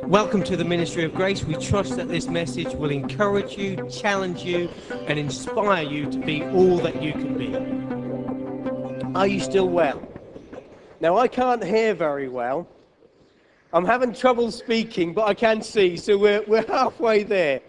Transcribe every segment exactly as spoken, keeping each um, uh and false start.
Welcome to the Ministry of Grace. We trust that this message will encourage you, challenge you, and inspire you to be all that you can be. Are you still well? Now, I can't hear very well. I'm having trouble speaking, but I can see, so we're, we're halfway there.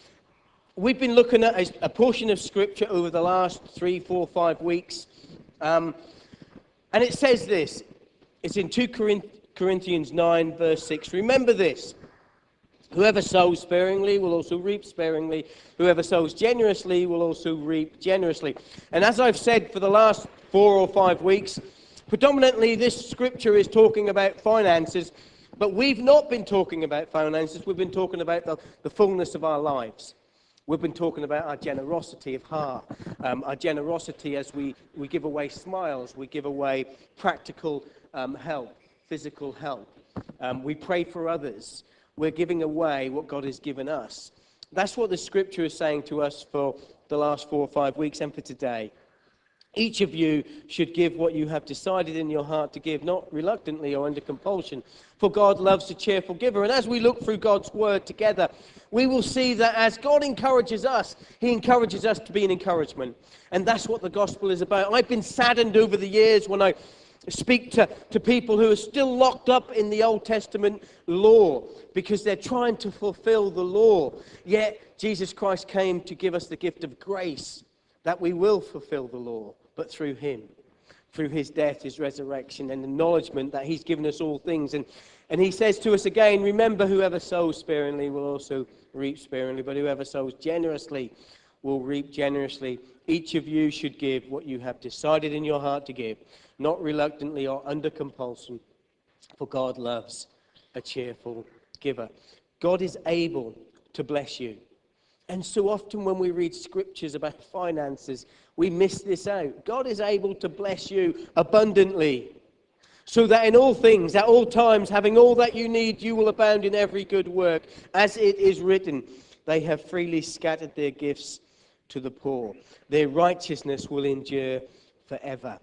We've been looking at a, a portion of Scripture over the last three, four, five weeks, um, and it says this. It's in two Corinthians nine, verse six. Remember this. Whoever sows sparingly will also reap sparingly. Whoever sows generously will also reap generously. And as I've said for the last four or five weeks, predominantly this scripture is talking about finances, but we've not been talking about finances. We've been talking about the, the fullness of our lives. We've been talking about our generosity of heart, um, our generosity as we, we give away smiles, we give away practical um, help, physical help. Um, we pray for others. We're giving away what God has given us. That's what the scripture is saying to us for the last four or five weeks and for today. Each of you should give what you have decided in your heart to give, not reluctantly or under compulsion, for God loves a cheerful giver. And as we look through God's word together, we will see that as God encourages us, he encourages us to be an encouragement. And that's what the gospel is about. I've been saddened over the years when I speak to, to people who are still locked up in the Old Testament law because they're trying to fulfill the law. Yet Jesus Christ came to give us the gift of grace that we will fulfill the law, but through him, through his death, his resurrection, and acknowledgement that he's given us all things. And, and he says to us again, remember, whoever sows sparingly will also reap sparingly, but whoever sows generously will reap generously. Each of you should give what you have decided in your heart to give, not reluctantly or under compulsion, for God loves a cheerful giver. God is able to bless you. And so often when we read scriptures about finances, we miss this out. God is able to bless you abundantly, so that in all things, at all times, having all that you need, you will abound in every good work. As it is written, they have freely scattered their gifts to the poor. Their righteousness will endure forever.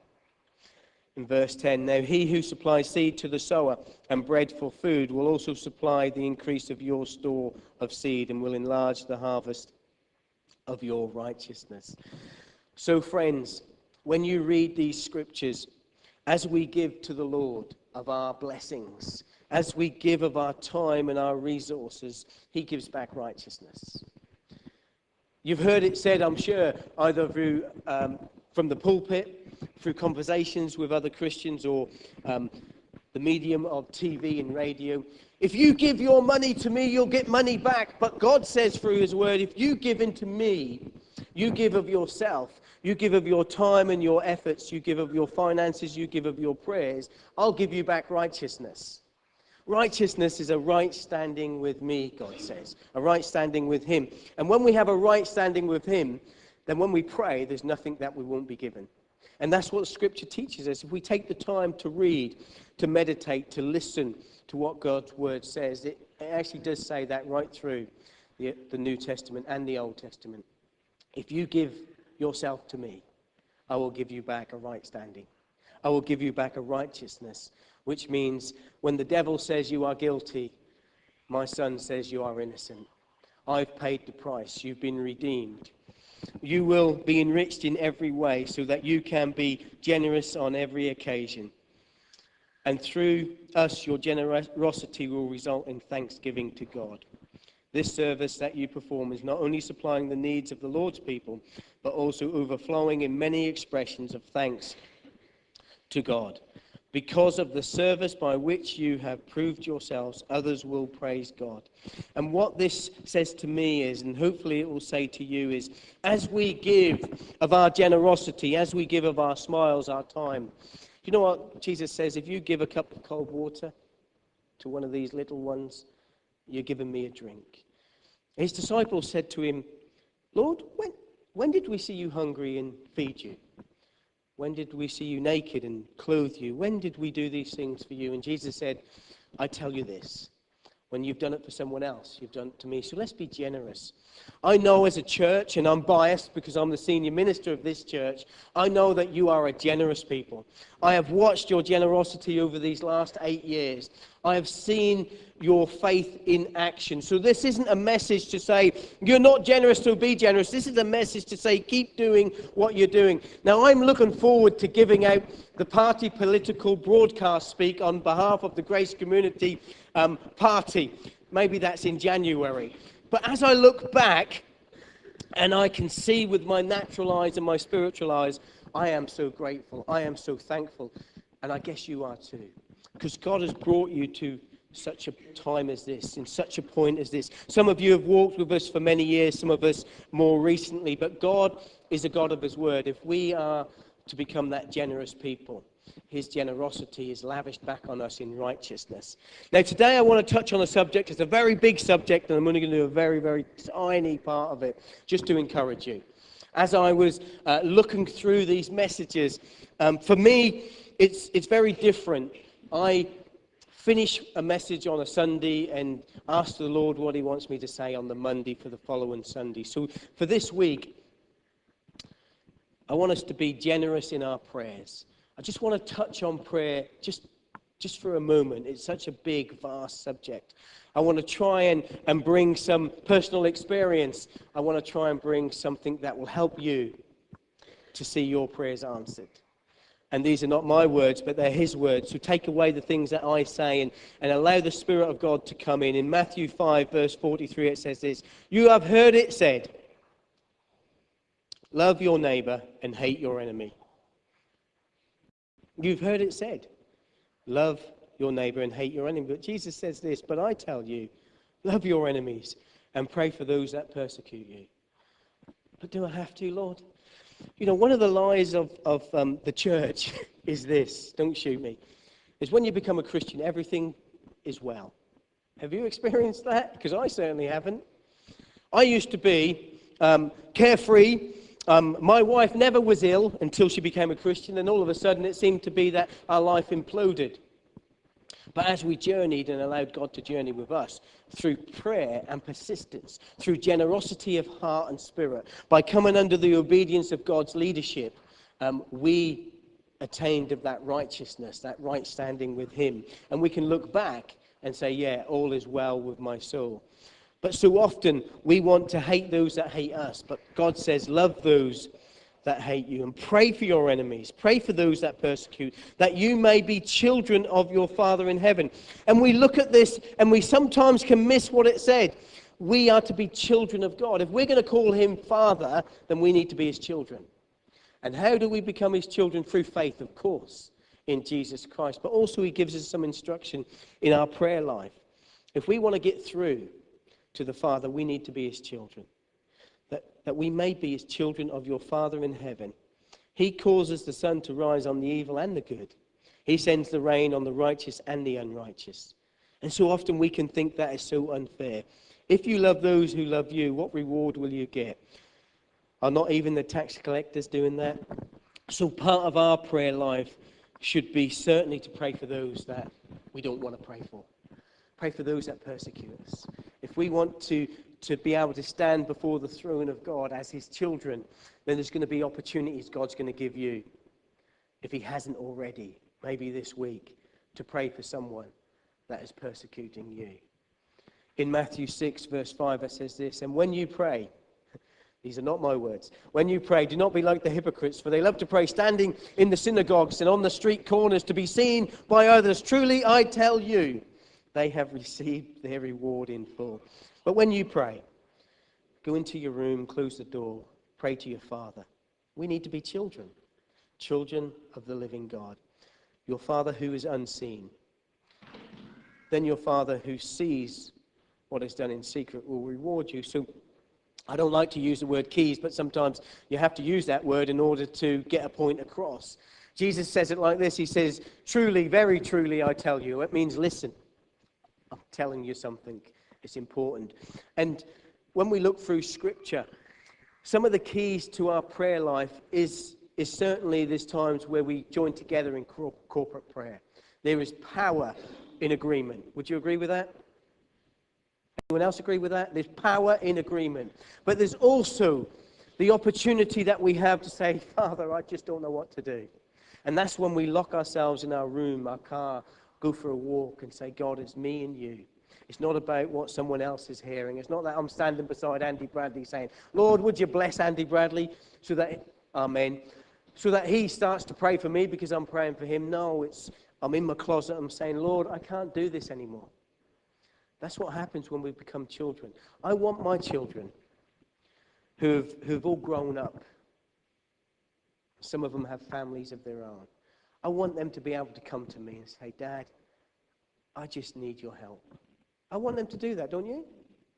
In verse ten, now he who supplies seed to the sower and bread for food will also supply the increase of your store of seed and will enlarge the harvest of your righteousness. So friends, when you read these scriptures, as we give to the Lord of our blessings, as we give of our time and our resources, he gives back righteousness. You've heard it said, I'm sure, either through um, from the pulpit, through conversations with other Christians, or um, the medium of T V and radio. If you give your money to me, you'll get money back. But God says through his word, if you give into me, you give of yourself, you give of your time and your efforts, you give of your finances, you give of your prayers, I'll give you back righteousness. Righteousness is a right standing with me, God says, a right standing with him. And when we have a right standing with him, then when we pray, there's nothing that we won't be given. And that's what Scripture teaches us. If we take the time to read, to meditate, to listen to what God's Word says, it, it actually does say that right through the, the New Testament and the Old Testament. If you give yourself to me, I will give you back a right standing. I will give you back a righteousness, which means when the devil says you are guilty, my son says you are innocent. I've paid the price. You've been redeemed. You will be enriched in every way so that you can be generous on every occasion. And through us, your generosity will result in thanksgiving to God. This service that you perform is not only supplying the needs of the Lord's people, but also overflowing in many expressions of thanks to God. Because of the service by which you have proved yourselves, others will praise God. And what this says to me is, and hopefully it will say to you, is as we give of our generosity, as we give of our smiles, our time, you know what Jesus says? If you give a cup of cold water to one of these little ones, you're giving me a drink. His disciples said to him, Lord, when, when did we see you hungry and feed you? When did we see you naked and clothe you? When did we do these things for you? And Jesus said, I tell you this, when you've done it for someone else, you've done it to me. So let's be generous. I know as a church, and I'm biased because I'm the senior minister of this church, I know that you are a generous people. I have watched your generosity over these last eight years. I have seen your faith in action. So this isn't a message to say, you're not generous, so be generous. This is a message to say, keep doing what you're doing. Now, I'm looking forward to giving out the party political broadcast speak on behalf of the Grace Community um, Party. Maybe that's in January. But as I look back, and I can see with my natural eyes and my spiritual eyes, I am so grateful. I am so thankful. And I guess you are too. Because God has brought you to such a time as this, in such a point as this. Some of you have walked with us for many years, some of us more recently. But God is a God of his word. If we are to become that generous people, his generosity is lavished back on us in righteousness. Now, today I want to touch on a subject. It's a very big subject, and I'm only going to do a very, very tiny part of it, just to encourage you. As I was uh, looking through these messages, um, for me, it's it's very different. I finish a message on a Sunday and ask the Lord what he wants me to say on the Monday for the following Sunday. So for this week, I want us to be generous in our prayers. I just want to touch on prayer just, just for a moment. It's such a big, vast subject. I want to try and, and bring some personal experience. I want to try and bring something that will help you to see your prayers answered. And these are not my words, but they're his words. So take away the things that I say and, and allow the Spirit of God to come in. In Matthew five, verse forty-three, it says this: "You have heard it said, love your neighbor and hate your enemy." You've heard it said, love your neighbor and hate your enemy. But Jesus says this: "But I tell you, love your enemies and pray for those that persecute you." But do I have to, Lord? You know, one of the lies of, of um, the church is this, don't shoot me, is when you become a Christian, everything is well. Have you experienced that? Because I certainly haven't. I used to be um, carefree. Um, my wife never was ill until she became a Christian, and all of a sudden it seemed to be that our life imploded. But as we journeyed and allowed God to journey with us through prayer and persistence, through generosity of heart and spirit, by coming under the obedience of God's leadership, um, we attained of that righteousness, that right standing with him. And we can look back and say, yeah, all is well with my soul. But so often we want to hate those that hate us. But God says, love those that hate you and pray for your enemies. Pray for those that persecute, that you may be children of your Father in heaven. And we look at this and we sometimes can miss what it said. We are to be children of God. If we're going to call him Father, then we need to be his children. And how do we become his children? Through faith, of course, in Jesus Christ. But also he gives us some instruction in our prayer life. If we want to get through to the Father, we need to be his children. That, that we may be as children of your Father in heaven. He causes the sun to rise on the evil and the good. He sends the rain on the righteous and the unrighteous. And so often we can think that is so unfair. If you love those who love you, what reward will you get? Are not even the tax collectors doing that? So part of our prayer life should be certainly to pray for those that we don't want to pray for. Pray for those that persecute us. If we want to to be able to stand before the throne of God as his children, then there's going to be opportunities God's going to give you, if he hasn't already, maybe this week, to pray for someone that is persecuting you. In Matthew six, verse five, it says this: "And when you pray," these are not my words, "when you pray, do not be like the hypocrites, for they love to pray standing in the synagogues and on the street corners to be seen by others. Truly, I tell you, they have received their reward in full. But when you pray, go into your room, close the door, pray to your Father." We need to be children, children of the living God. Your Father who is unseen. Then your Father who sees what is done in secret will reward you. So I don't like to use the word keys, but sometimes you have to use that word in order to get a point across. Jesus says it like this. He says, "Truly, very truly, I tell you." It means listen. I'm telling you something. It's important. And when we look through Scripture, some of the keys to our prayer life is, is certainly there's times where we join together in cor- corporate prayer. There is power in agreement. Would you agree with that? Anyone else agree with that? There's power in agreement. But there's also the opportunity that we have to say, Father, I just don't know what to do. And that's when we lock ourselves in our room, our car, go for a walk and say, God, it's me and you. It's not about what someone else is hearing. It's not that I'm standing beside Andy Bradley saying, Lord, would you bless Andy Bradley so that, amen, so that he starts to pray for me because I'm praying for him. No, it's I'm in my closet. I'm saying, Lord, I can't do this anymore. That's what happens when we become children. I want my children who've, who've all grown up. Some of them have families of their own. I want them to be able to come to me and say, Dad, I just need your help. I want them to do that, don't you?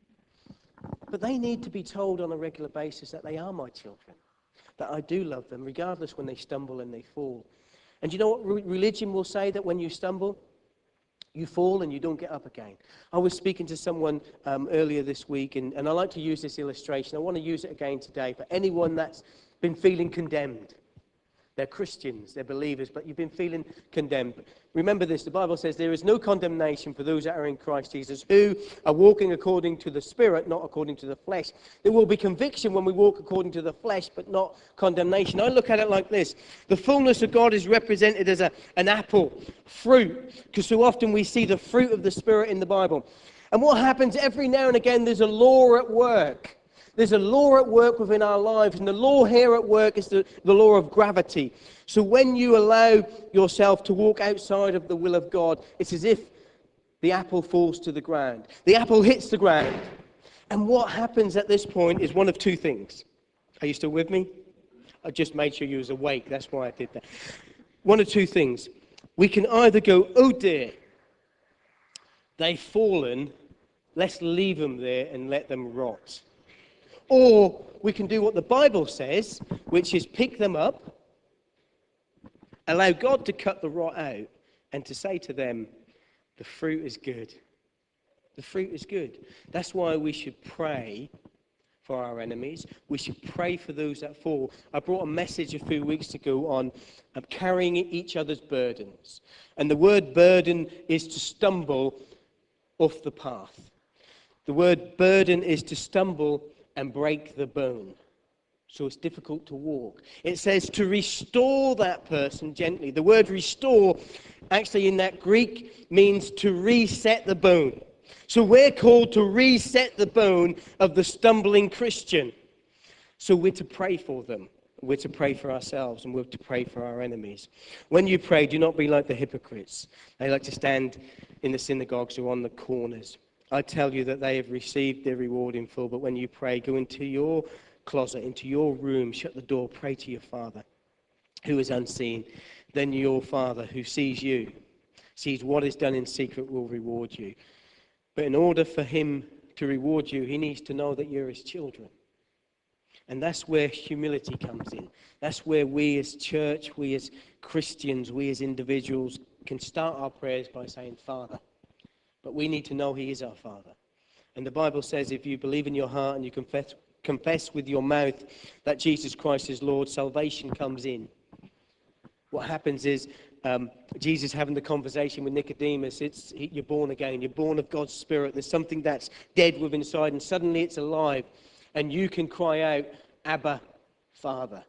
But they need to be told on a regular basis that they are my children, that I do love them, regardless when they stumble and they fall. And you know what re- religion will say? That when you stumble, you fall and you don't get up again. I was speaking to someone um, earlier this week, and, and I like to use this illustration. I want to use it again today for anyone that's been feeling condemned. They're Christians, they're believers, but you've been feeling condemned. Remember this, the Bible says there is no condemnation for those that are in Christ Jesus, who are walking according to the Spirit, not according to the flesh. There will be conviction when we walk according to the flesh, but not condemnation. I look at it like this. The fullness of God is represented as a, an apple, fruit, because so often we see the fruit of the Spirit in the Bible. And what happens every now and again, there's a law at work. There's a law at work within our lives, and the law here at work is the, the law of gravity. So when you allow yourself to walk outside of the will of God, it's as if the apple falls to the ground. The apple hits the ground. And what happens at this point is one of two things. Are you still with me? I just made sure you was awake. That's why I did that. One of two things. We can either go, oh dear, they've fallen. Let's leave them there and let them rot. Or we can do what the Bible says, which is pick them up, allow God to cut the rot out, and to say to them, the fruit is good. The fruit is good. That's why we should pray for our enemies. We should pray for those that fall. I brought a message a few weeks ago on um, carrying each other's burdens. And the word burden is to stumble off the path. The word burden is to stumble and break the bone. So it's difficult to walk. It says to restore that person gently. The word restore, actually in that Greek, means to reset the bone. So we're called to reset the bone of the stumbling Christian. So we're to pray for them. We're to pray for ourselves, and we're to pray for our enemies. When you pray, do not be like the hypocrites. They like to stand in the synagogues or on the corners. I tell you that they have received their reward in full. But when you pray, go into your closet, into your room, shut the door, pray to your Father who is unseen. Then your Father who sees you, sees what is done in secret, will reward you. But in order for him to reward you, he needs to know that you're his children. And that's where humility comes in. That's where we as church, we as Christians, we as individuals can start our prayers by saying, Father. But we need to know he is our Father. And the Bible says if you believe in your heart and you confess, confess with your mouth that Jesus Christ is Lord, salvation comes in. What happens is um, Jesus having the conversation with Nicodemus, it's he, you're born again, you're born of God's Spirit. There's something that's dead within inside and suddenly it's alive. And you can cry out, Abba, Father.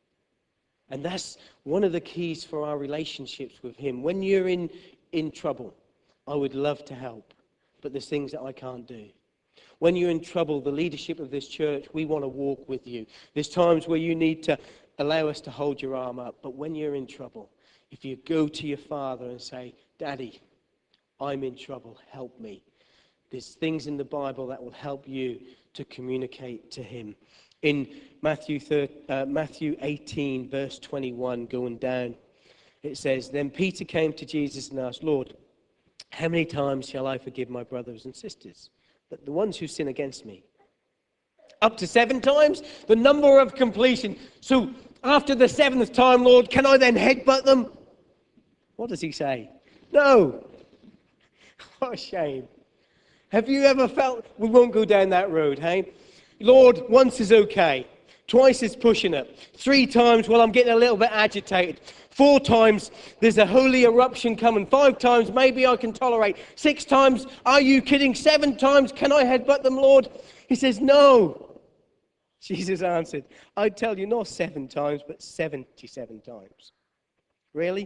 And that's one of the keys for our relationships with him. When you're in, in trouble, I would love to help, but there's things that I can't do. When you're in trouble, the leadership of this church, we want to walk with you. There's times where you need to allow us to hold your arm up, but when you're in trouble, if you go to your Father and say, Daddy, I'm in trouble, help me. There's things in the Bible that will help you to communicate to him. In Matthew, uh, Matthew eighteen, verse twenty-one, going down, it says, Then Peter came to Jesus and asked, Lord, how many times shall I forgive my brothers and sisters, but the ones who sin against me? Up to seven times? The number of completion. So after the seventh time, Lord, can I then headbutt them? What does he say? No. What a shame. Have you ever felt, we won't go down that road, hey? Lord, once is okay. Twice is pushing it. Three times, well, I'm getting a little bit agitated. Four times, there's a holy eruption coming. Five times, maybe I can tolerate. Six times, are you kidding? Seven times, can I headbutt them, Lord? He says, no. Jesus answered, I tell you, not seven times, but seventy-seven times. Really?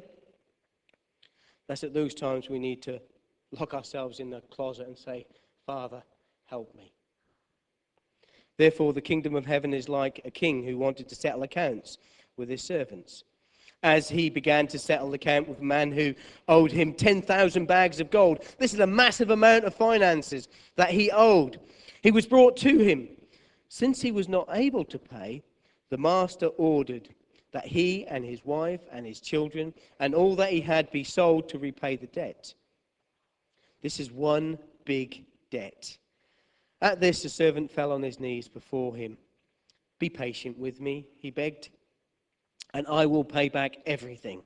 That's at those times we need to lock ourselves in the closet and say, Father, help me. Therefore, the kingdom of heaven is like a king who wanted to settle accounts with his servants. As he began to settle the account with a man who owed him ten thousand bags of gold. This is a massive amount of finances that he owed. He was brought to him. Since he was not able to pay, the master ordered that he and his wife and his children and all that he had be sold to repay the debt. This is one big debt. At this, the servant fell on his knees before him. Be patient with me, he begged, and I will pay back everything.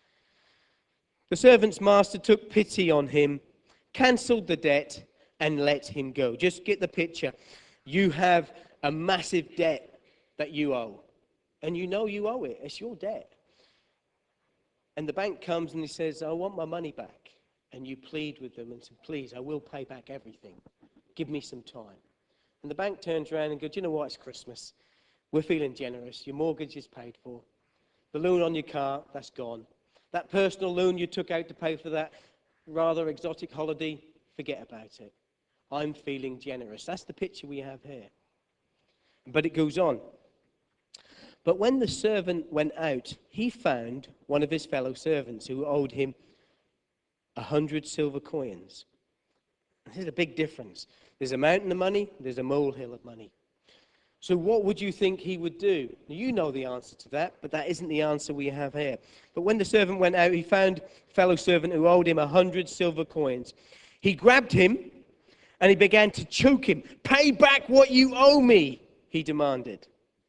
The servant's master took pity on him, cancelled the debt, and let him go. Just get the picture. You have a massive debt that you owe, and you know you owe it. It's your debt. And the bank comes and he says, I want my money back. And you plead with them and say, please, I will pay back everything. Give me some time. And the bank turns around and goes, you know what, it's Christmas. We're feeling generous. Your mortgage is paid for. The loan on your car, that's gone. That personal loan you took out to pay for that rather exotic holiday, forget about it. I'm feeling generous. That's the picture we have here. But it goes on. But when the servant went out, he found one of his fellow servants who owed him a hundred silver coins. This is a big difference. There's a mountain of money, there's a molehill of money. So what would you think he would do? You know the answer to that, but that isn't the answer we have here. But when the servant went out, he found a fellow servant who owed him a hundred silver coins. He grabbed him and he began to choke him. Pay back what you owe me, he demanded.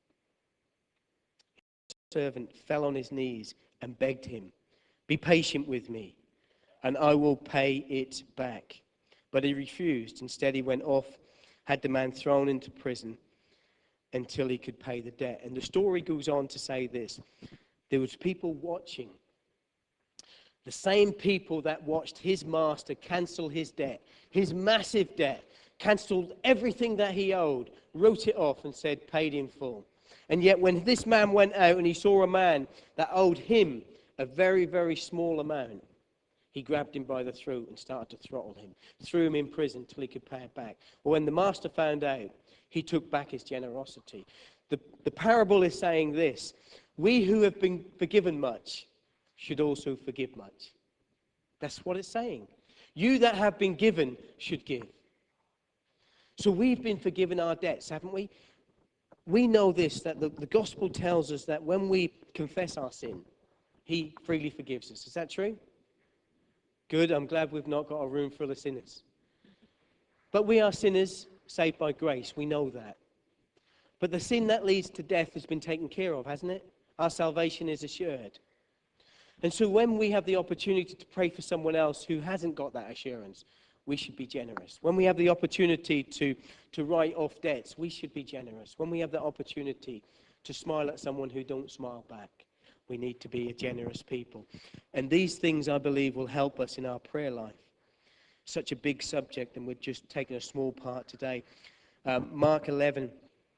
The servant fell on his knees and begged him, be patient with me, and I will pay it back. But he refused. Instead, he went off, had the man thrown into prison until he could pay the debt. And the story goes on to say this. There was people watching. The same people that watched his master cancel his debt, his massive debt, cancelled everything that he owed, wrote it off and said, paid in full. And yet when this man went out and he saw a man that owed him a very, very small amount, he grabbed him by the throat and started to throttle him, threw him in prison till he could pay it back. Well, when the master found out, he took back his generosity. The, the parable is saying this: we who have been forgiven much should also forgive much. That's what it's saying. You that have been given should give. So we've been forgiven our debts, haven't we? We know this, that the, the gospel tells us that when we confess our sin, he freely forgives us. Is that true? Good, I'm glad we've not got a room full of sinners. But we are sinners saved by grace, we know that. But the sin that leads to death has been taken care of, hasn't it? Our salvation is assured. And so when we have the opportunity to pray for someone else who hasn't got that assurance, we should be generous. When we have the opportunity to, to write off debts, we should be generous. When we have the opportunity to smile at someone who don't smile back, we need to be a generous people. And these things, I believe, will help us in our prayer life. Such a big subject, and we're just taking a small part today. Um, Mark eleven.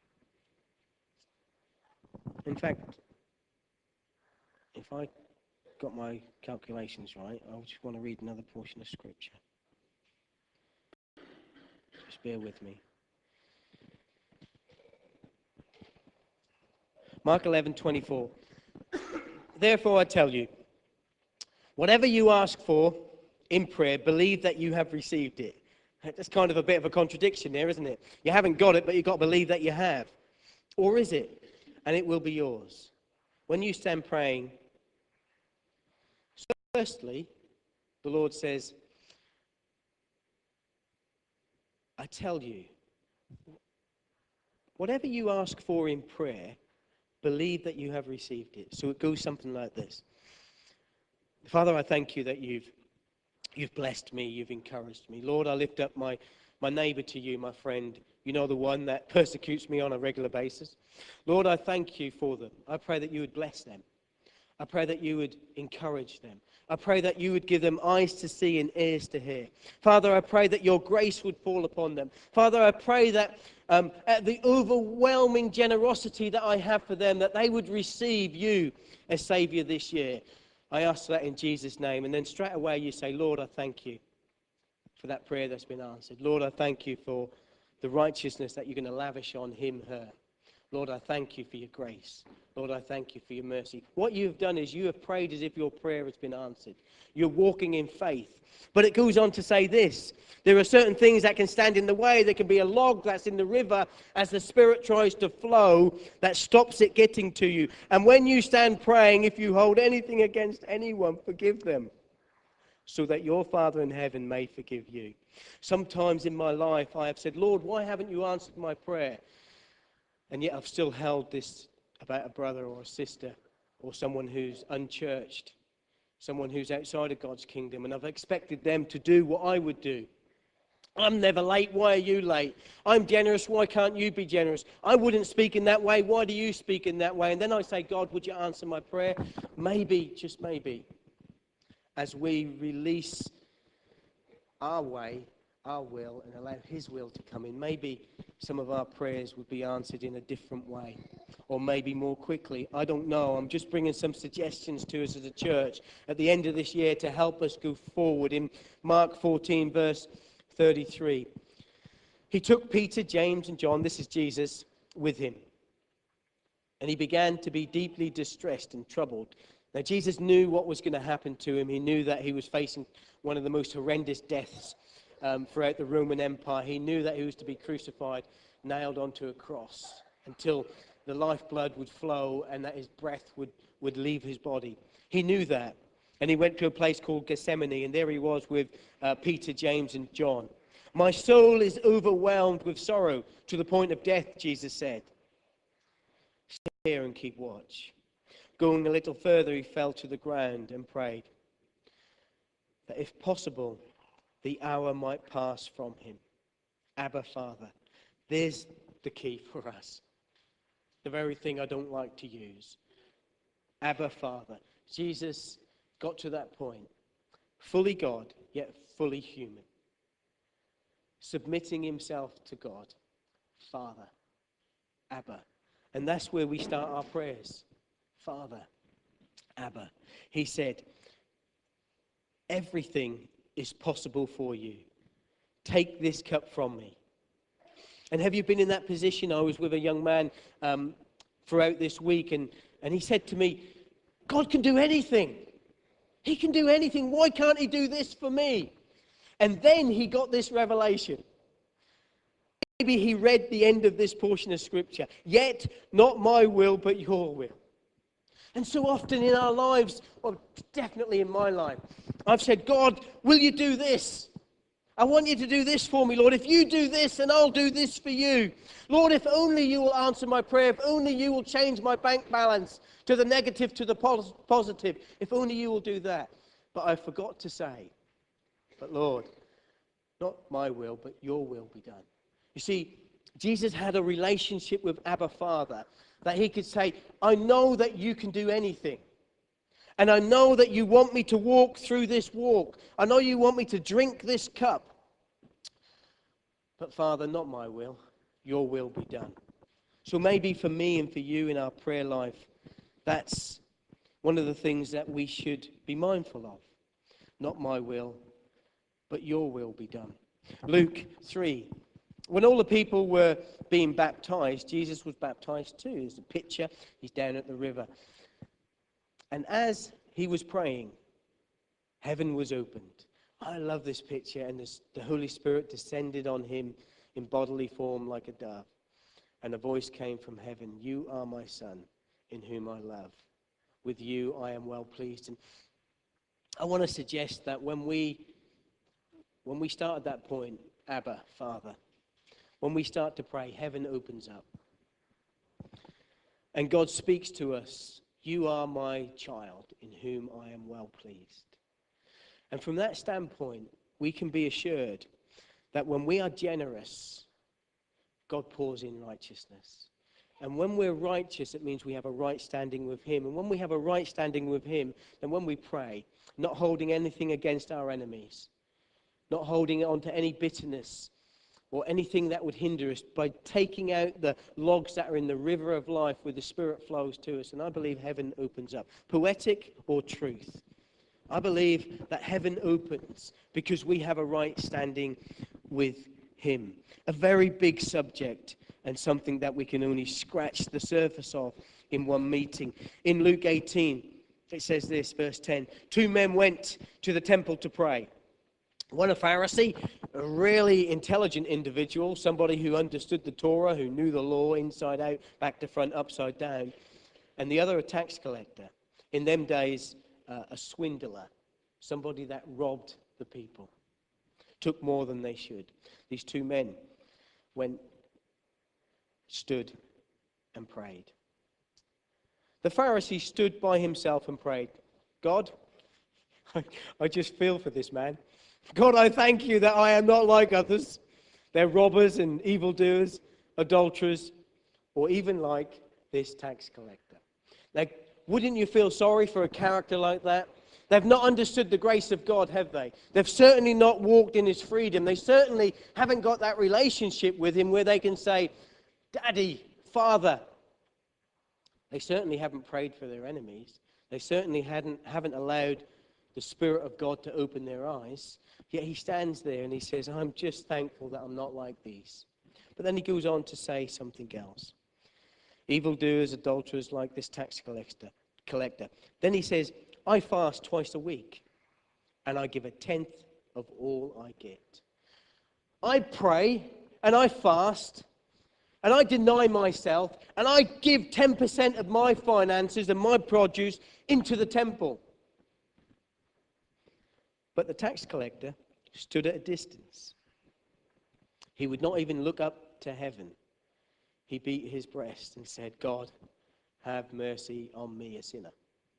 In fact, if I got my calculations right, I just want to read another portion of Scripture. Just bear with me. Mark eleven twenty-four. Therefore I tell you, whatever you ask for in prayer, believe that you have received it. That's kind of a bit of a contradiction there, isn't it? You haven't got it, but you've got to believe that you have. Or is it? And it will be yours. When you stand praying, so firstly, the Lord says, I tell you, whatever you ask for in prayer, believe that you have received it. So it goes something like this. Father, I thank you that you've you've blessed me, you've encouraged me. Lord, I lift up my, my neighbor to you, my friend. You know, the one that persecutes me on a regular basis. Lord, I thank you for them. I pray that you would bless them. I pray that you would encourage them. I pray that you would give them eyes to see and ears to hear. Father, I pray that your grace would fall upon them. Father, I pray that um, at the overwhelming generosity that I have for them, that they would receive you as Saviour this year. I ask that in Jesus' name. And then straight away you say, Lord, I thank you for that prayer that's been answered. Lord, I thank you for the righteousness that you're going to lavish on him, her. Lord, I thank you for your grace. Lord, I thank you for your mercy. What you've done is you have prayed as if your prayer has been answered. You're walking in faith. But it goes on to say this. There are certain things that can stand in the way. There can be a log that's in the river as the Spirit tries to flow that stops it getting to you. And when you stand praying, if you hold anything against anyone, forgive them, so that your Father in heaven may forgive you. Sometimes in my life I have said, Lord, why haven't you answered my prayer? And yet I've still held this about a brother or a sister or someone who's unchurched, someone who's outside of God's kingdom, and I've expected them to do what I would do. I'm never late, why are you late? I'm generous, why can't you be generous? I wouldn't speak in that way, why do you speak in that way? And then I say, God, would you answer my prayer? Maybe, just maybe, as we release our way, our will, and allow his will to come in, maybe some of our prayers would be answered in a different way, or maybe more quickly. I don't know. I'm just bringing some suggestions to us as a church at the end of this year to help us go forward. In Mark fourteen, verse thirty-three, he took Peter, James, and John, this is Jesus, with him, and he began to be deeply distressed and troubled. Now, Jesus knew what was going to happen to him. He knew that he was facing one of the most horrendous deaths um, throughout the Roman Empire. He knew that he was to be crucified, nailed onto a cross, until the lifeblood would flow and that his breath would, would leave his body. He knew that. And he went to a place called Gethsemane, and there he was with uh, Peter, James, and John. My soul is overwhelmed with sorrow to the point of death, Jesus said. Stay here and keep watch. Going a little further, he fell to the ground and prayed that if possible, the hour might pass from him. Abba, Father. There's the key for us. The very thing I don't like to use. Abba, Father. Jesus got to that point. Fully God, yet fully human. Submitting himself to God. Father. Abba. And that's where we start our prayers. Father, Abba. He said, everything is possible for you. Take this cup from me. And have you been in that position? I was with a young man um, throughout this week, and, and he said to me, God can do anything. He can do anything. Why can't he do this for me? And then he got this revelation. Maybe he read the end of this portion of Scripture. Yet, not my will, but your will. And so often in our lives, well, definitely in my life, I've said, God, will you do this? I want you to do this for me, Lord. If you do this, then I'll do this for you. Lord, if only you will answer my prayer. If only you will change my bank balance to the negative to the pos- positive. If only you will do that. But I forgot to say, but Lord, not my will, but your will be done. You see, Jesus had a relationship with Abba Father that he could say, I know that you can do anything. And I know that you want me to walk through this walk. I know you want me to drink this cup. But Father, not my will. Your will be done. So maybe for me and for you in our prayer life, that's one of the things that we should be mindful of. Not my will, but your will be done. Luke three. When all the people were being baptized, Jesus was baptized too. There's a picture. He's down at the river. And as he was praying, heaven was opened. I love this picture. And this, the Holy Spirit descended on him in bodily form like a dove. And a voice came from heaven, you are my Son, in whom I love. With you I am well pleased. And I want to suggest that when we, when we start at that point, Abba, Father, when we start to pray, heaven opens up. And God speaks to us, you are my child, in whom I am well pleased. And from that standpoint, we can be assured that when we are generous, God pours in righteousness. And when we're righteous, it means we have a right standing with him. And when we have a right standing with him, then when we pray, not holding anything against our enemies, not holding on to any bitterness or anything that would hinder us, by taking out the logs that are in the river of life where the Spirit flows to us. And I believe heaven opens up. Poetic or truth? I believe that heaven opens because we have a right standing with him. A very big subject, and something that we can only scratch the surface of in one meeting. In Luke eighteen, it says this, verse ten. Two men went to the temple to pray. One a Pharisee, a really intelligent individual, somebody who understood the Torah, who knew the law inside out, back to front, upside down. And the other a tax collector. In them days, uh, a swindler, somebody that robbed the people, took more than they should. These two men went, stood, and prayed. The Pharisee stood by himself and prayed, God, I, I just feel for this man. God, I thank you that I am not like others. They're robbers and evildoers, adulterers, or even like this tax collector. Like, wouldn't you feel sorry for a character like that? They've not understood the grace of God, have they? They've certainly not walked in his freedom. They certainly haven't got that relationship with him where they can say, Daddy, Father. They certainly haven't prayed for their enemies. They certainly hadn't, haven't allowed the Spirit of God to open their eyes. Yet he stands there and he says, I'm just thankful that I'm not like these. But then he goes on to say something else. Evildoers, adulterers, like this tax collector. collector. Then he says, I fast twice a week and I give a tenth of all I get. I pray and I fast and I deny myself and I give ten percent of my finances and my produce into the temple. But the tax collector stood at a distance. He would not even look up to heaven. He beat his breast and said, God, have mercy on me, a sinner.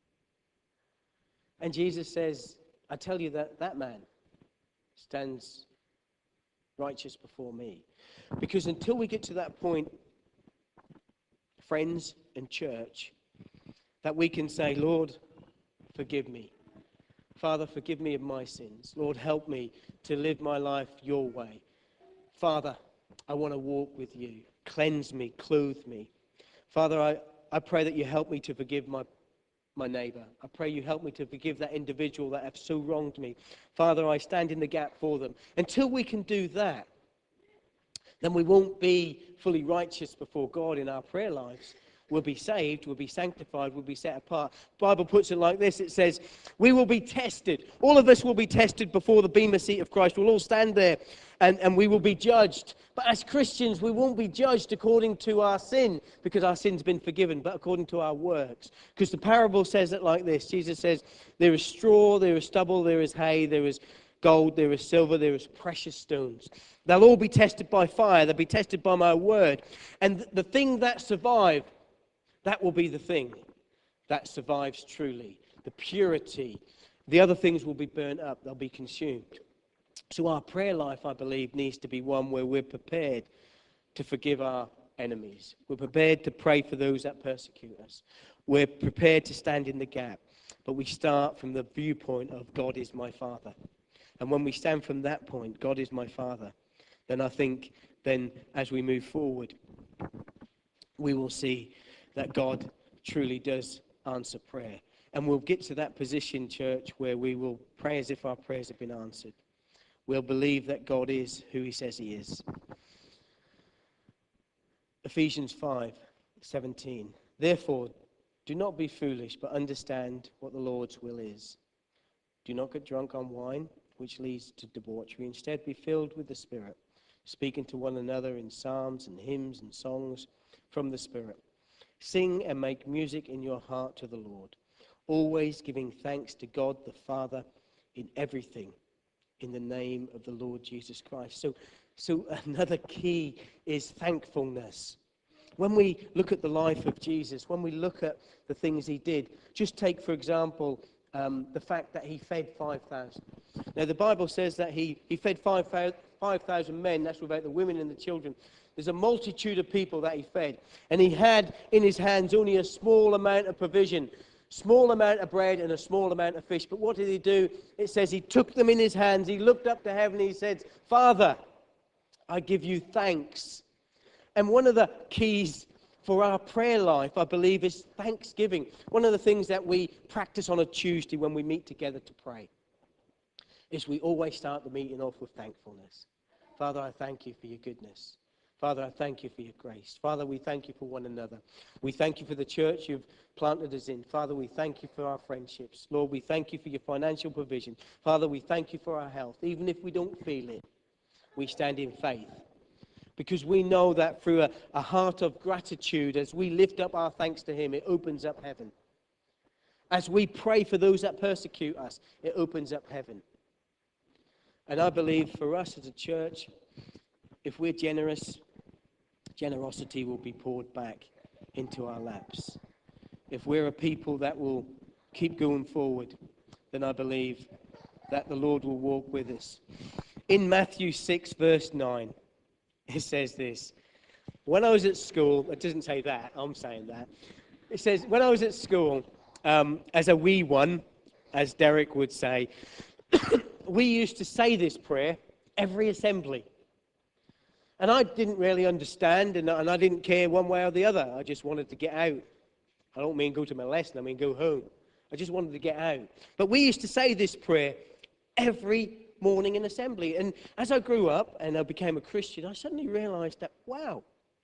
And Jesus says, I tell you that that man stands righteous before me. Because until we get to that point, friends and church, that we can say, Lord, forgive me. Father, forgive me of my sins. Lord, help me to live my life your way. Father, I want to walk with you. Cleanse me, clothe me. Father, I, I pray that you help me to forgive my, my neighbor. I pray you help me to forgive that individual that have so wronged me. Father, I stand in the gap for them. Until we can do that, then we won't be fully righteous before God in our prayer lives. We'll be saved, we'll be sanctified, we'll be set apart. The Bible puts it like this. It says, we will be tested. All of us will be tested before the bema seat of Christ. We'll all stand there and, and we will be judged. But as Christians, we won't be judged according to our sin because our sin's been forgiven, but according to our works. Because the parable says it like this. Jesus says, there is straw, there is stubble, there is hay, there is gold, there is silver, there is precious stones. They'll all be tested by fire. They'll be tested by my word. And the thing that survived, that will be the thing that survives truly. The purity. The other things will be burnt up. They'll be consumed. So our prayer life, I believe, needs to be one where we're prepared to forgive our enemies. We're prepared to pray for those that persecute us. We're prepared to stand in the gap. But we start from the viewpoint of God is my Father. And when we stand from that point, God is my Father, then I think then as we move forward, we will see that God truly does answer prayer. And we'll get to that position, church, where we will pray as if our prayers have been answered. We'll believe that God is who he says he is. Ephesians five seventeen. Therefore, do not be foolish, but understand what the Lord's will is. Do not get drunk on wine, which leads to debauchery. Instead, be filled with the Spirit, speaking to one another in psalms and hymns and songs from the Spirit. Sing and make music in your heart to the Lord, always giving thanks to God the Father in everything, in the name of the Lord Jesus Christ. So, so another key is thankfulness. When we look at the life of Jesus, when we look at the things he did, just take, for example, um, the fact that he fed five thousand. Now, the Bible says that he, he fed five five thousand men, that's without the women and the children. There's a multitude of people that he fed. And he had in his hands only a small amount of provision, small amount of bread and a small amount of fish. But what did he do? It says he took them in his hands, he looked up to heaven, and he said, Father, I give you thanks. And one of the keys for our prayer life, I believe, is thanksgiving. One of the things that we practice on a Tuesday when we meet together to pray is we always start the meeting off with thankfulness. Father, I thank you for your goodness. Father, I thank you for your grace. Father, we thank you for one another. We thank you for the church you've planted us in. Father, we thank you for our friendships. Lord, we thank you for your financial provision. Father, we thank you for our health. Even if we don't feel it, we stand in faith. Because we know that through a, a heart of gratitude, as we lift up our thanks to him, it opens up heaven. As we pray for those that persecute us, it opens up heaven. And I believe for us as a church, if we're generous, generosity will be poured back into our laps. If we're a people that will keep going forward, then I believe that the Lord will walk with us. In Matthew six, verse nine, it says this. When I was at school, it doesn't say that, I'm saying that. It says, when I was at school, um, as a wee one, as Derek would say, we used to say this prayer every assembly. And I didn't really understand, and, and I didn't care one way or the other. I just wanted to get out. I don't mean go to my lesson, I mean go home. I just wanted to get out. But we used to say this prayer every morning in assembly. And as I grew up and I became a Christian, I suddenly realized that, wow,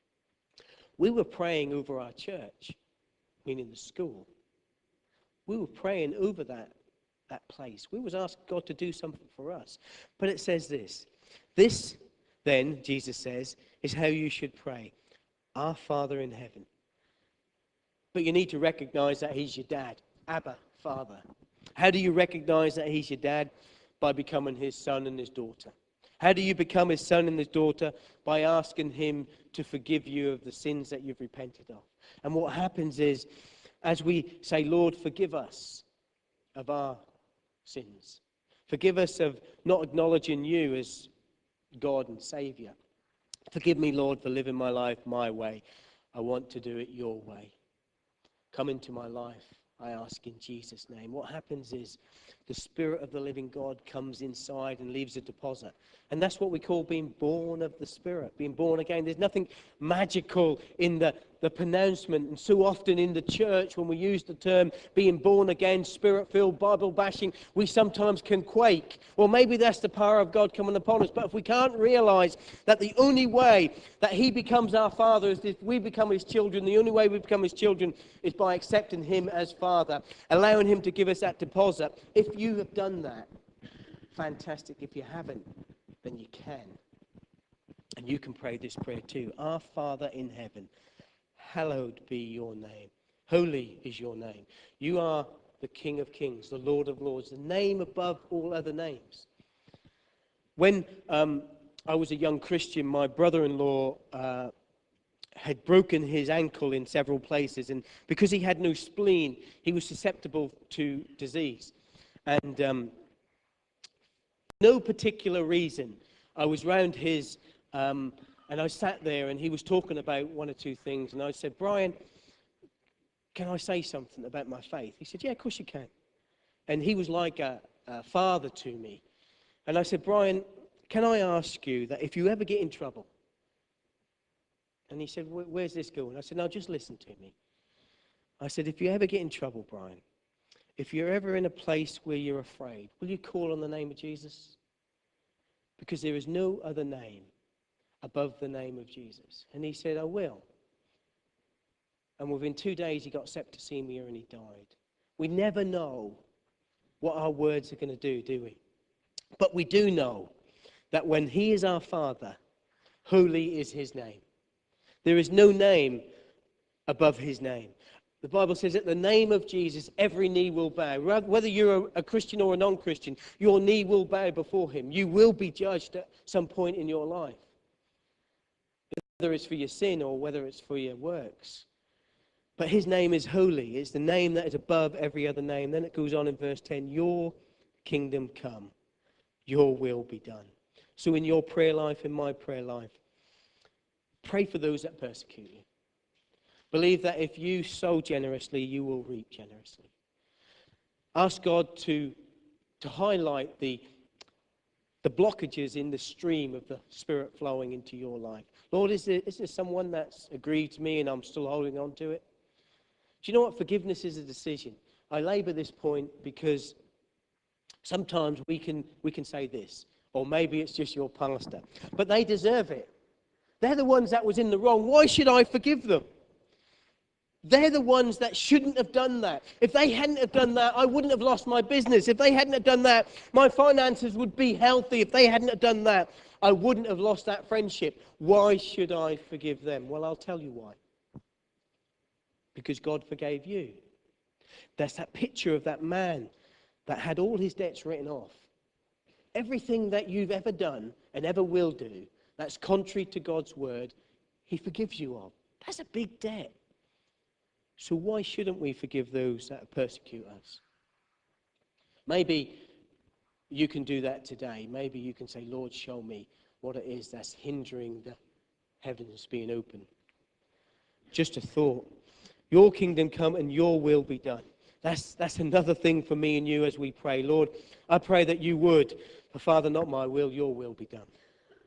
we were praying over our church, meaning the school. We were praying over that, that place. We was asking God to do something for us. But it says this. This, then, Jesus says, is how you should pray. Our Father in heaven. But you need to recognize that he's your dad. Abba, Father. How do you recognize that he's your dad? By becoming his son and his daughter. How do you become his son and his daughter? By asking him to forgive you of the sins that you've repented of. And what happens is, as we say, Lord, forgive us of our sins. Forgive us of not acknowledging you as God and Savior. Forgive me, Lord, for living my life my way. I want to do it your way. Come into my life, I ask in Jesus' name. What happens is the Spirit of the living God comes inside and leaves a deposit. And that's what we call being born of the Spirit, being born again. There's nothing magical in the, the pronouncement. And so often in the church, when we use the term being born again, Spirit-filled, Bible bashing, we sometimes can quake. Well, maybe that's the power of God coming upon us. But if we can't realize that the only way that he becomes our Father is if we become his children, the only way we become his children is by accepting him as Father, allowing him to give us that deposit. If you have done that, fantastic. If you haven't, then you can. And you can pray this prayer too. Our Father in heaven, hallowed be your name. Holy is your name. You are the King of kings, the Lord of lords, the name above all other names. When um, I was a young Christian, my brother-in-law uh, had broken his ankle in several places. And because he had no spleen, he was susceptible to disease. And um, no particular reason, I was round his, um, and I sat there, and he was talking about one or two things, and I said, Brian, can I say something about my faith? He said, yeah, of course you can. And he was like a, a father to me. And I said, Brian, can I ask you that if you ever get in trouble? And he said, where's this going? I said, now just listen to me. I said, if you ever get in trouble, Brian, if you're ever in a place where you're afraid, will you call on the name of Jesus? Because there is no other name above the name of Jesus. And he said, I will. And within two days, he got septicemia and he died. We never know what our words are going to do, do we? But we do know that when he is our Father, holy is his name. There is no name above his name. The Bible says at the name of Jesus, every knee will bow. Whether you're a Christian or a non-Christian, your knee will bow before him. You will be judged at some point in your life. Whether it's for your sin or whether it's for your works. But his name is holy. It's the name that is above every other name. Then it goes on in verse ten, your kingdom come, your will be done. So in your prayer life, in my prayer life, pray for those that persecute you. Believe that if you sow generously, you will reap generously. Ask God to, to highlight the, the blockages in the stream of the Spirit flowing into your life. Lord, is there, is there someone that's aggrieved me and I'm still holding on to it? Do you know what? Forgiveness is a decision. I labour this point because sometimes we can, we can say this, or maybe it's just your pastor, but they deserve it. They're the ones that was in the wrong. Why should I forgive them? They're the ones that shouldn't have done that. If they hadn't have done that, I wouldn't have lost my business. If they hadn't have done that, my finances would be healthy. If they hadn't have done that, I wouldn't have lost that friendship. Why should I forgive them? Well, I'll tell you why. Because God forgave you. That's that picture of that man that had all his debts written off. Everything that you've ever done and ever will do that's contrary to God's word, he forgives you of. That's a big debt. So why shouldn't we forgive those that persecute us? Maybe you can do that today. Maybe you can say, Lord, show me what it is that's hindering the heavens being open. Just a thought. Your kingdom come and your will be done. That's, that's another thing for me and you as we pray. Lord, I pray that you would, but Father, not my will, your will be done.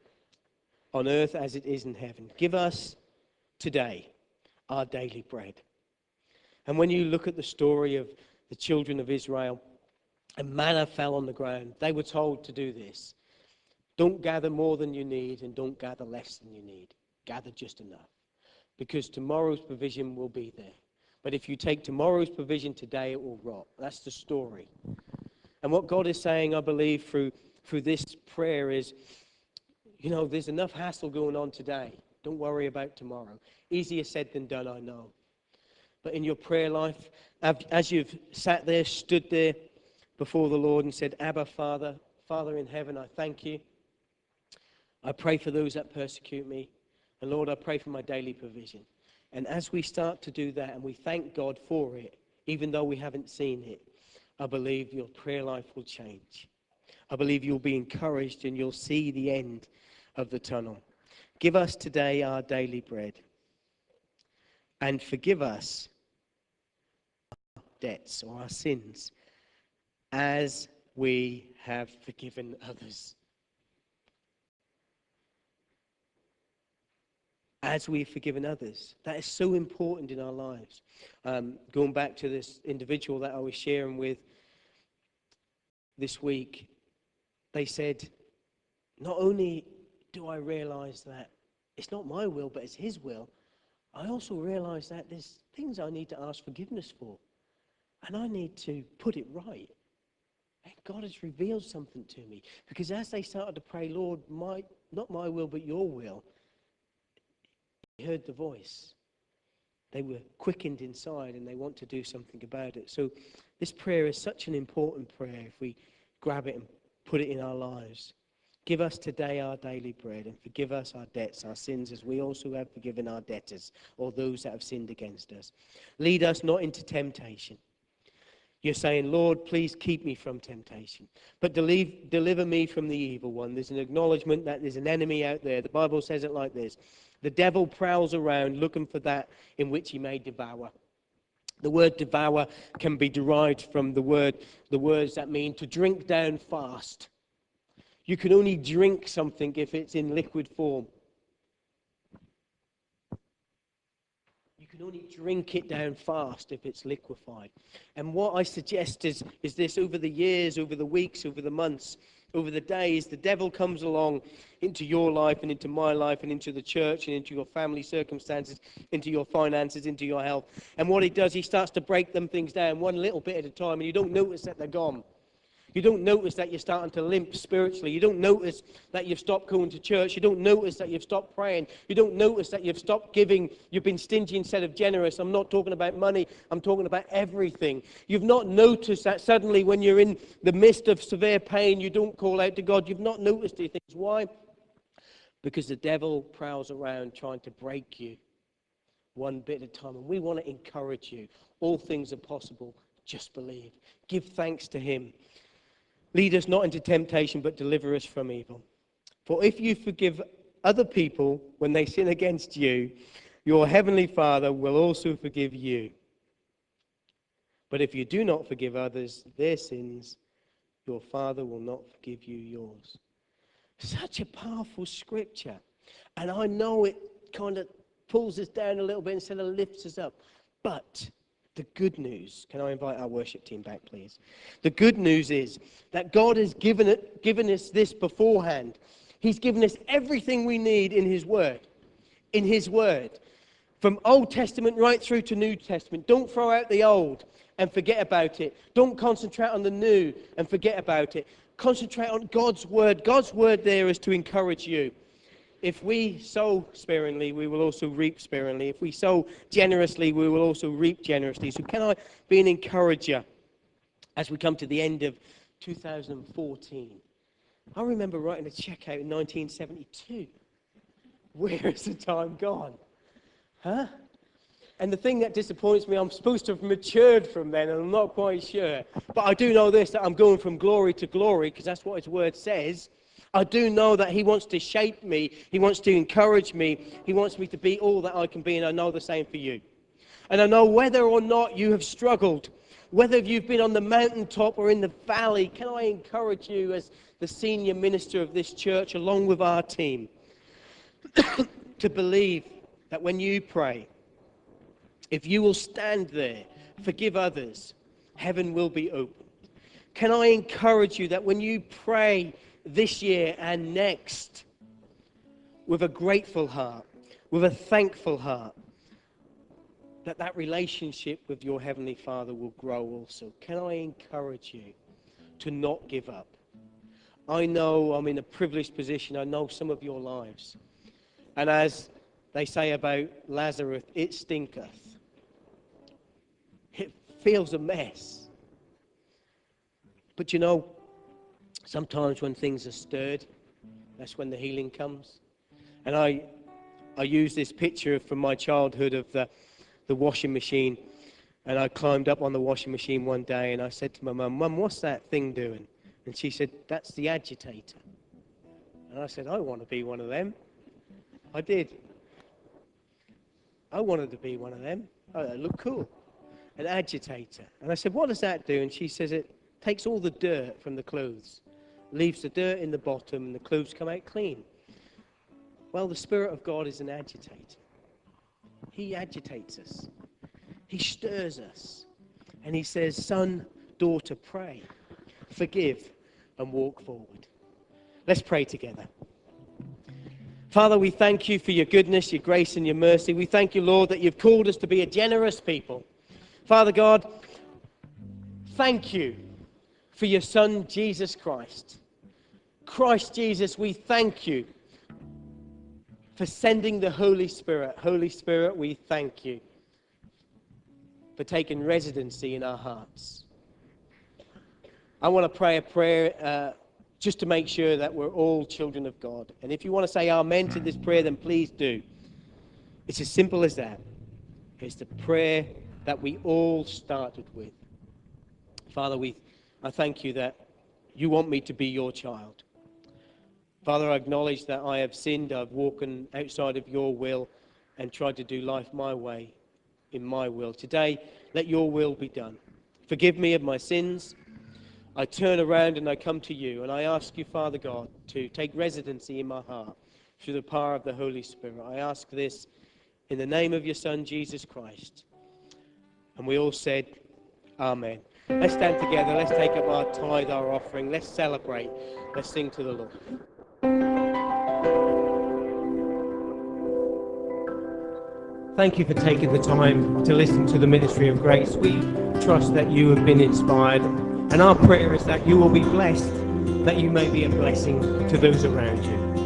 On earth as it is in heaven. Give us today our daily bread. And when you look at the story of the children of Israel, and manna fell on the ground, they were told to do this. Don't gather more than you need and don't gather less than you need. Gather just enough. Because tomorrow's provision will be there. But if you take tomorrow's provision today, it will rot. That's the story. And what God is saying, I believe, through, through this prayer is, you know, there's enough hassle going on today. Don't worry about tomorrow. Easier said than done, I know. But in your prayer life, as you've sat there, stood there before the Lord and said, Abba, Father, Father in heaven, I thank you. I pray for those that persecute me. And Lord, I pray for my daily provision. And as we start to do that and we thank God for it, even though we haven't seen it, I believe your prayer life will change. I believe you'll be encouraged and you'll see the end of the tunnel. Give us today our daily bread. And forgive us our debts or our sins as we have forgiven others. As we've forgiven others. That is so important in our lives. Um, going back to this individual that I was sharing with this week, they said, not only do I realize that it's not my will, but it's his will, I also realize that there's things I need to ask forgiveness for. And I need to put it right. And God has revealed something to me. Because as they started to pray, Lord, my, not my will, but your will, he heard the voice. They were quickened inside and they want to do something about it. So this prayer is such an important prayer if we grab it and put it in our lives. Give us today our daily bread and forgive us our debts, our sins, as we also have forgiven our debtors or those that have sinned against us. Lead us not into temptation. You're saying, Lord, please keep me from temptation, but deliver, deliver me from the evil one. There's an acknowledgement that there's an enemy out there. The Bible says it like this. The devil prowls around looking for that in which he may devour. The word devour can be derived from the word, the words that mean to drink down fast. You can only drink something if it's in liquid form. You can only drink it down fast if it's liquefied. And what I suggest is, is this: over the years, over the weeks, over the months, over the days, the devil comes along into your life and into my life and into the church and into your family circumstances, into your finances, into your health. And what he does, he starts to break them things down one little bit at a time, and you don't notice that they're gone. You don't notice that you're starting to limp spiritually. You don't notice that you've stopped going to church. You don't notice that you've stopped praying. You don't notice that you've stopped giving. You've been stingy instead of generous. I'm not talking about money. I'm talking about everything. You've not noticed that suddenly when you're in the midst of severe pain, you don't call out to God. You've not noticed these things. Why? Because the devil prowls around trying to break you one bit at a time. And we want to encourage you. All things are possible. Just believe. Give thanks to him. Lead us not into temptation, but deliver us from evil. For if you forgive other people when they sin against you, your heavenly Father will also forgive you. But if you do not forgive others their sins, your Father will not forgive you yours. Such a powerful scripture. And I know it kind of pulls us down a little bit instead of lifts us up. But the good news, can I invite our worship team back, please? The good news is that God has given it, given us this beforehand. He's given us everything we need in His Word. In His Word. From Old Testament right through to New Testament. Don't throw out the old and forget about it. Don't concentrate on the new and forget about it. Concentrate on God's Word. God's Word there is to encourage you. If we sow sparingly, we will also reap sparingly. If we sow generously, we will also reap generously. So can I be an encourager as we come to the end of two thousand fourteen? I remember writing a check out in nineteen seventy-two. Where has the time gone? Huh? And the thing that disappoints me, I'm supposed to have matured from then, and I'm not quite sure. But I do know this, that I'm going from glory to glory, because that's what His Word says. I do know that He wants to shape me. He wants to encourage me. He wants me to be all that I can be, and I know the same for you. And I know whether or not you have struggled, whether you've been on the mountaintop or in the valley, can I encourage you as the senior minister of this church, along with our team, to believe that when you pray, if you will stand there, forgive others, heaven will be opened. Can I encourage you that when you pray this year and next with a grateful heart, with a thankful heart, that that relationship with your Heavenly Father will grow also? Can I encourage you to not give up? I know I'm in a privileged position. I know some of your lives. And as they say about Lazarus, it stinketh. It feels a mess. But you know, sometimes when things are stirred, that's when the healing comes. And I I use this picture from my childhood of the, the washing machine. And I climbed up on the washing machine one day and I said to my mum, Mum, what's that thing doing? And she said, that's the agitator. And I said, I want to be one of them. I did. I wanted to be one of them. Oh, that looked cool. An agitator. And I said, what does that do? And she says, it takes all the dirt from the clothes, leaves the dirt in the bottom, and the clothes come out clean. Well, the Spirit of God is an agitator. He agitates us. He stirs us. And He says, son, daughter, pray, forgive, and walk forward. Let's pray together. Father, we thank You for Your goodness, Your grace, and Your mercy. We thank You, Lord, that You've called us to be a generous people. Father God, thank You for Your Son, Jesus Christ. Christ Jesus, we thank You for sending the Holy Spirit. Holy Spirit, we thank You for taking residency in our hearts. I want to pray a prayer uh, just to make sure that we're all children of God. And if you want to say amen to this prayer, then please do. It's as simple as that. It's the prayer that we all started with. Father, we, I thank You that You want me to be Your child. Father, I acknowledge that I have sinned. I've walked outside of Your will and tried to do life my way, in my will. Today, let Your will be done. Forgive me of my sins. I turn around and I come to You, and I ask You, Father God, to take residency in my heart through the power of the Holy Spirit. I ask this in the name of Your Son, Jesus Christ. And we all said, amen. Let's stand together. Let's take up our tithe, our offering. Let's celebrate. Let's sing to the Lord. Thank you for taking the time to listen to the Ministry of Grace. We trust that you have been inspired. And our prayer is that you will be blessed, that you may be a blessing to those around you.